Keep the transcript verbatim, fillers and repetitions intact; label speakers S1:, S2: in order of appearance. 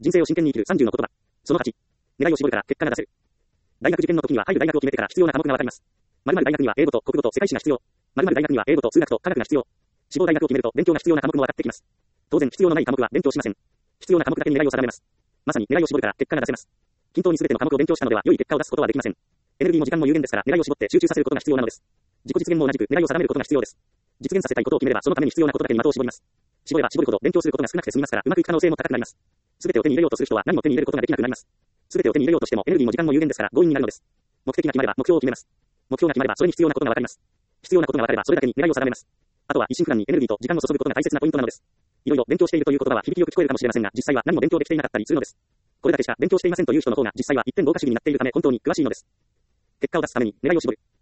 S1: 人生を真剣に生きるさんじゅうの言葉。そのはち。狙いを絞るから結果が出せる。大学受験の時には入る大学を決めてから必要な科目がわかります。〇〇大学には英語と国語と世界史が必要。〇〇大学には英語と数学と科学が必要。志望大学を決めると勉強が必要な科目も分かってきます。当然必要のない科目は勉強しません。必要な科目だけに狙いを定めます。まさに狙いを絞るから結果が出せます。均等に全ての科目を勉強したのでは良い結果を出すことはできません。エネルギーも時間も有限ですから狙いを絞って集中させることが必要なのです。自己実現も同じく狙いを定めることが必要です。実現させたいことを決めればそのために必要なことだけに的を絞ります。絞れば絞るほど勉強することが少なくて済みますからうまくいく可能性も高くなります。すべてを手に入れようとする人は何も手に入れることができなくなります。すべてを手に入れようとしてもエネルギーも時間も有限ですから強引になるのです。目的が決まれば目標を決めます。目標が決まればそれに必要なことがわかります。必要なことがわかればそれだけに狙いを定めます。あとは一心不乱にエネルギーと時間を注ぐことが大切なポイントなのです。いろいろ勉強しているという言葉は響きよく聞こえるかもしれませんが実際は何も勉強できていなかったりするのです。これだけしか勉強していませんという人の方が実際は一点合格主義になっているため本当に詳しいのです。結果を出すために狙いを絞る。